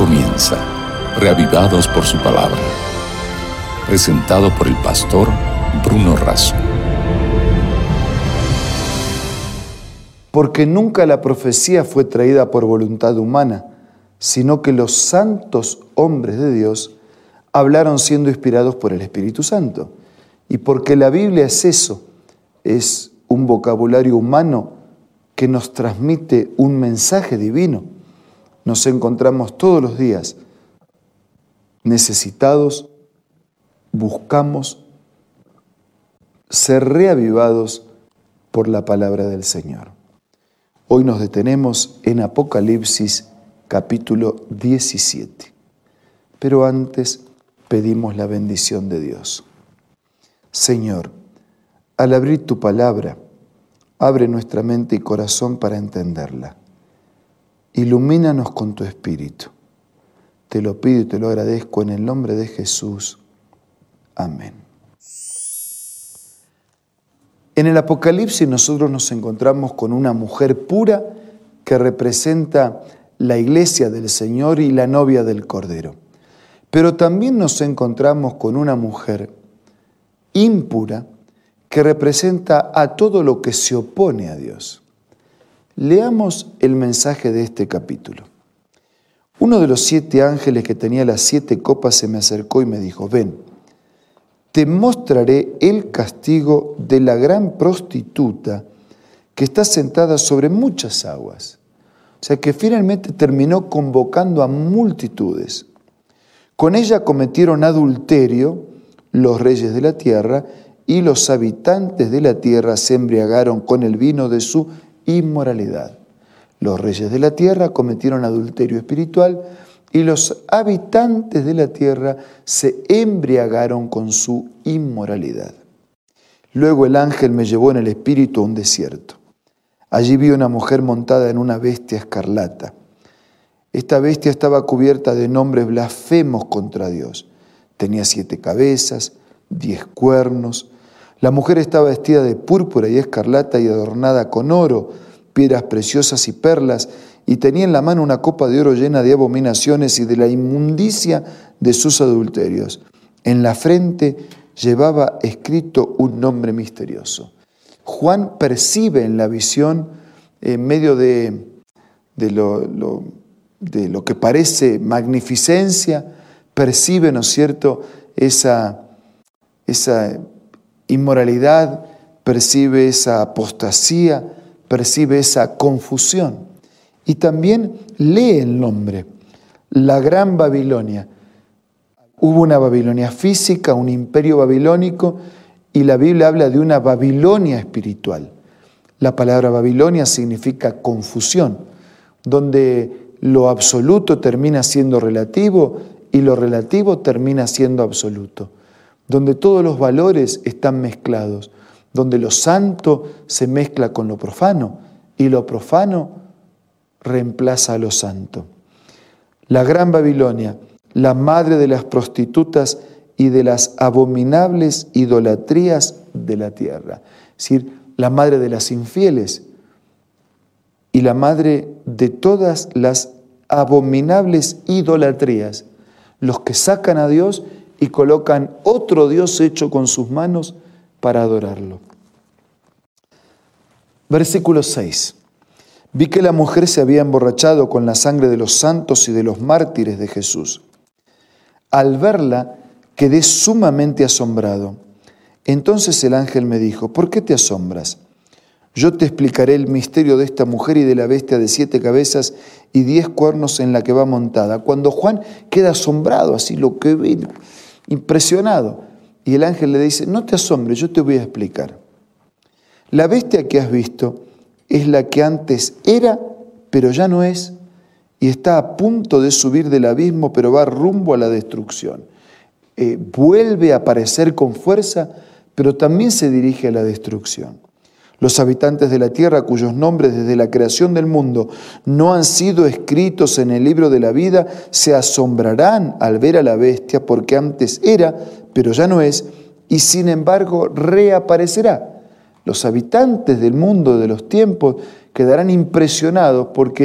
comienza, reavivados por su palabra. Presentado por el pastor Bruno Razo. Porque nunca la profecía fue traída por voluntad humana, sino que los santos hombres de Dios hablaron siendo inspirados por el Espíritu Santo. Y porque la Biblia es eso, es un vocabulario humano que nos transmite un mensaje divino. Nos encontramos todos los días necesitados, buscamos ser reavivados por la palabra del Señor. Hoy nos detenemos en Apocalipsis capítulo 17. Pero antes pedimos la bendición de Dios. Señor, al abrir tu palabra, abre nuestra mente y corazón para entenderla. Ilumínanos con tu Espíritu. Te lo pido y te lo agradezco en el nombre de Jesús. Amén. En el Apocalipsis nosotros nos encontramos con una mujer pura que representa la iglesia del Señor y la novia del Cordero. Pero también nos encontramos con una mujer impura que representa a todo lo que se opone a Dios. Leamos el mensaje de este capítulo. Uno de los 7 ángeles que tenía las 7 copas se me acercó y me dijo: ven, te mostraré el castigo de la gran prostituta que está sentada sobre muchas aguas. O sea que finalmente terminó convocando a multitudes. Con ella cometieron adulterio los reyes de la tierra, y los habitantes de la tierra se embriagaron con el vino de su inmoralidad. Los reyes de la tierra cometieron adulterio espiritual, y los habitantes de la tierra se embriagaron con su inmoralidad. Luego el ángel me llevó en el espíritu a un desierto. Allí vi una mujer montada en una bestia escarlata. Esta bestia estaba cubierta de nombres blasfemos contra Dios. Tenía 7 cabezas, 10 cuernos. La mujer estaba vestida de púrpura y escarlata y adornada con oro, piedras preciosas y perlas, y tenía en la mano una copa de oro llena de abominaciones y de la inmundicia de sus adulterios. En la frente llevaba escrito un nombre misterioso. Juan percibe en la visión, en medio de lo que parece magnificencia, percibe, ¿no es cierto?, esa inmoralidad, percibe esa apostasía, percibe esa confusión. Y también lee el nombre, la Gran Babilonia. Hubo una Babilonia física, un imperio babilónico, y la Biblia habla de una Babilonia espiritual. La palabra Babilonia significa confusión, donde lo absoluto termina siendo relativo y lo relativo termina siendo absoluto, donde todos los valores están mezclados, donde lo santo se mezcla con lo profano y lo profano reemplaza a lo santo. La Gran Babilonia, la madre de las prostitutas y de las abominables idolatrías de la tierra. Es decir, la madre de las infieles y la madre de todas las abominables idolatrías. Los que sacan a Dios y colocan otro Dios hecho con sus manos para adorarlo. Versículo 6. Vi que la mujer se había emborrachado con la sangre de los santos y de los mártires de Jesús. Al verla, quedé sumamente asombrado. Entonces el ángel me dijo: ¿por qué te asombras? Yo te explicaré el misterio de esta mujer y de la bestia de 7 cabezas y 10 cuernos en la que va montada. Cuando Juan queda asombrado, así lo que ve, impresionado, y el ángel le dice: no te asombres, yo te voy a explicar. La bestia que has visto es la que antes era, pero ya no es, y está a punto de subir del abismo, pero va rumbo a la destrucción. Vuelve a aparecer con fuerza, pero también se dirige a la destrucción. Los habitantes de la tierra, cuyos nombres desde la creación del mundo no han sido escritos en el libro de la vida, se asombrarán al ver a la bestia, porque antes era, pero ya no es, y sin embargo reaparecerá. Los habitantes del mundo de los tiempos quedarán impresionados porque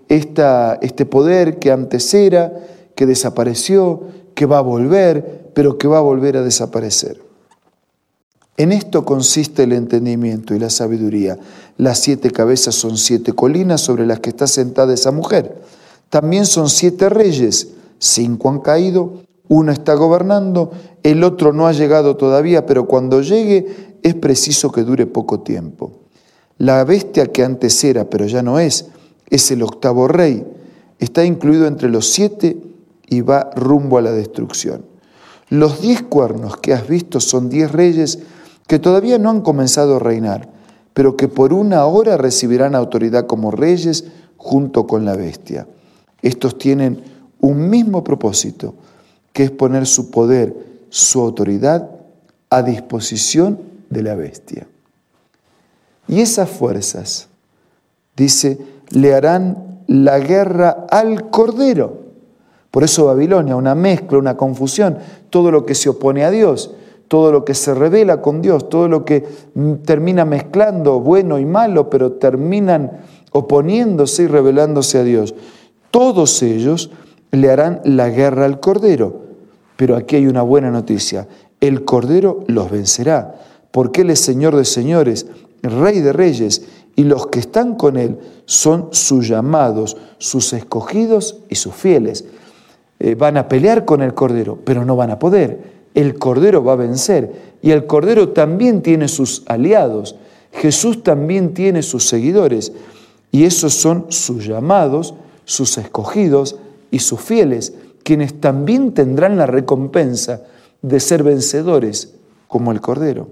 este poder que antes era, que desapareció, que va a volver, pero que va a volver a desaparecer. En esto consiste el entendimiento y la sabiduría. Las 7 cabezas son 7 colinas sobre las que está sentada esa mujer. También son 7 reyes, 5 han caído, 1 está gobernando, el otro no ha llegado todavía, pero cuando llegue es preciso que dure poco tiempo. La bestia que antes era, pero ya no es el 8º rey. Está incluido entre los 7 y va rumbo a la destrucción. Los 10 cuernos que has visto son 10 reyes que todavía no han comenzado a reinar, pero que por una hora recibirán autoridad como reyes junto con la bestia. Estos tienen un mismo propósito, que es poner su poder, su autoridad a disposición de la bestia. Y esas fuerzas, dice, le harán la guerra al Cordero. Por eso Babilonia, una mezcla, una confusión, todo lo que se opone a Dios, todo lo que se revela con Dios, todo lo que termina mezclando bueno y malo, pero terminan oponiéndose y rebelándose a Dios. Todos ellos le harán la guerra al Cordero. Pero aquí hay una buena noticia. El Cordero los vencerá, porque Él es Señor de señores, Rey de reyes, y los que están con Él son sus llamados, sus escogidos y sus fieles. Van a pelear con el Cordero, pero no van a poder. El Cordero va a vencer, y el Cordero también tiene sus aliados. Jesús también tiene sus seguidores, y esos son sus llamados, sus escogidos y sus fieles, quienes también tendrán la recompensa de ser vencedores como el Cordero.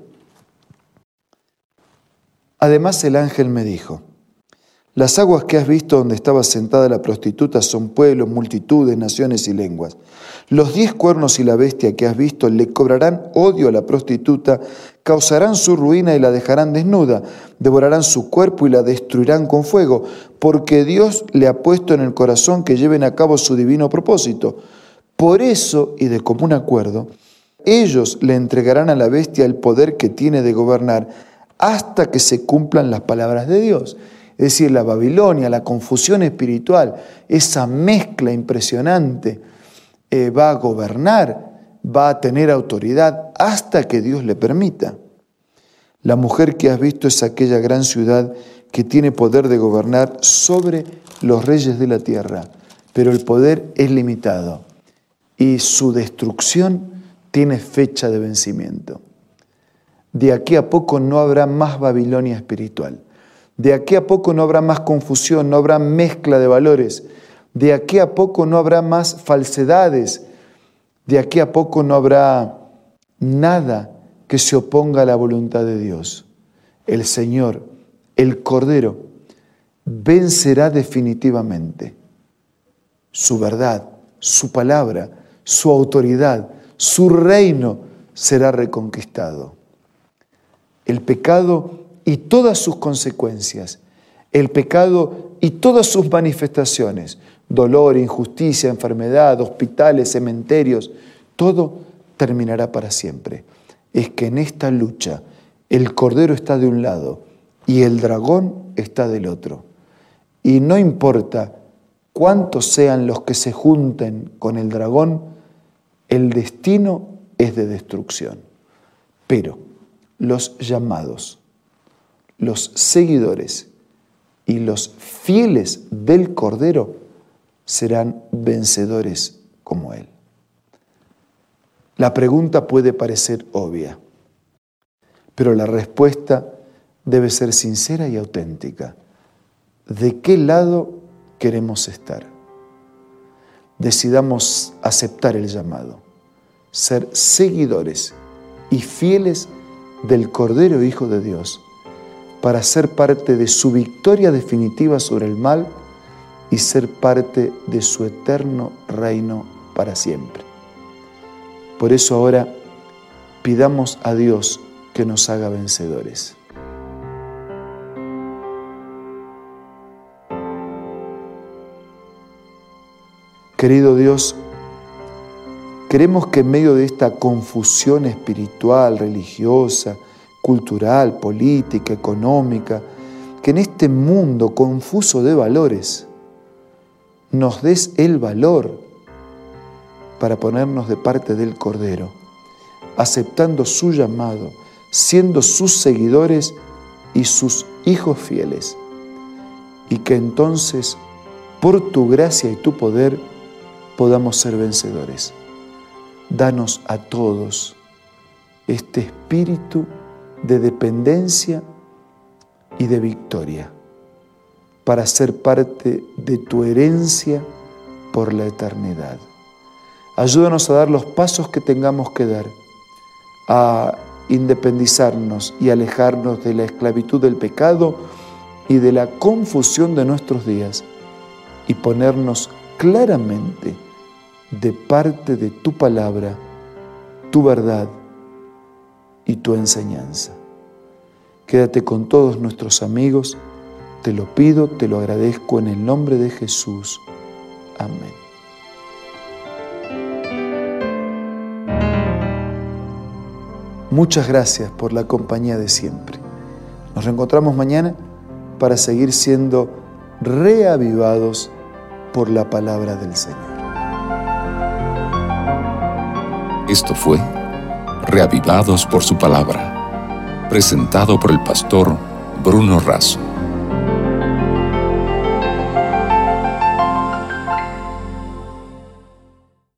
Además el ángel me dijo: las aguas que has visto donde estaba sentada la prostituta son pueblos, multitudes, naciones y lenguas. Los 10 cuernos y la bestia que has visto le cobrarán odio a la prostituta, causarán su ruina y la dejarán desnuda, devorarán su cuerpo y la destruirán con fuego, porque Dios le ha puesto en el corazón que lleven a cabo su divino propósito. Por eso, y de común acuerdo, ellos le entregarán a la bestia el poder que tiene de gobernar hasta que se cumplan las palabras de Dios. Es decir, la Babilonia, la confusión espiritual, esa mezcla impresionante, va a gobernar, va a tener autoridad hasta que Dios le permita. La mujer que has visto es aquella gran ciudad que tiene poder de gobernar sobre los reyes de la tierra, pero el poder es limitado y su destrucción tiene fecha de vencimiento. De aquí a poco no habrá más Babilonia espiritual. De aquí a poco no habrá más confusión, no habrá mezcla de valores. De aquí a poco no habrá más falsedades. De aquí a poco no habrá nada que se oponga a la voluntad de Dios. El Señor, el Cordero, vencerá definitivamente. Su verdad, su palabra, su autoridad, su reino será reconquistado. El pecado y todas sus consecuencias, el pecado y todas sus manifestaciones, dolor, injusticia, enfermedad, hospitales, cementerios, todo terminará para siempre. Es que en esta lucha el Cordero está de un lado y el dragón está del otro. Y no importa cuántos sean los que se junten con el dragón, el destino es de destrucción. Pero los llamados, los seguidores y los fieles del Cordero serán vencedores como Él. La pregunta puede parecer obvia, pero la respuesta debe ser sincera y auténtica. ¿De qué lado queremos estar? Decidamos aceptar el llamado, ser seguidores y fieles del Cordero Hijo de Dios, para ser parte de su victoria definitiva sobre el mal y ser parte de su eterno reino para siempre. Por eso ahora pidamos a Dios que nos haga vencedores. Querido Dios, queremos que en medio de esta confusión espiritual, religiosa, cultural, política, económica, que en este mundo confuso de valores, nos des el valor para ponernos de parte del Cordero, aceptando su llamado, siendo sus seguidores y sus hijos fieles. Y que entonces, por tu gracia y tu poder, podamos ser vencedores. Danos a todos este espíritu de dependencia y de victoria para ser parte de tu herencia por la eternidad. Ayúdanos a dar los pasos que tengamos que dar, a independizarnos y alejarnos de la esclavitud del pecado y de la confusión de nuestros días y ponernos claramente de parte de tu palabra, tu verdad y tu enseñanza. Quédate con todos nuestros amigos, te lo pido, te lo agradezco en el nombre de Jesús. Amén. Muchas gracias por la compañía de siempre. Nos reencontramos mañana para seguir siendo reavivados por la palabra del Señor. Esto fue Reavivados por su palabra, presentado por el pastor Bruno Razo.